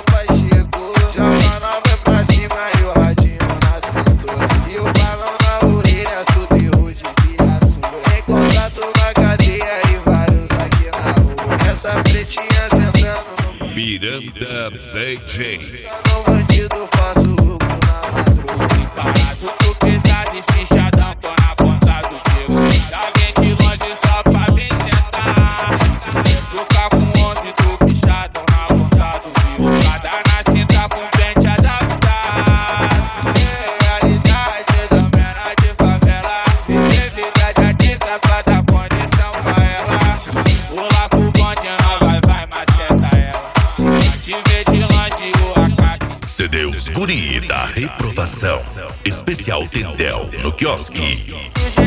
tropa chegou. Joga nova pra cima e o radinho na cintura. E o balão na orelha, subiu de viatura. Em contato na cadeia e vários aqui na rua. Essa pretinha sentando no Miranda DJ. no bandido, faço louco na madruga. Parado, tô pesado e fichadão, tô na ponta do dedo. Já vem de longe só pra vir sentar. Trocar com 11, tô pichadão na ponta do dedo. Cada na cinta com pente adaptado. Realidade da menor de favela. Verdade artista pra dar condição pra ela. Pula pro bonde, não vai, maceta ela. Te vê de longe, o AK. CDs Guri da Reprovação. Especial Tendel no quiosque.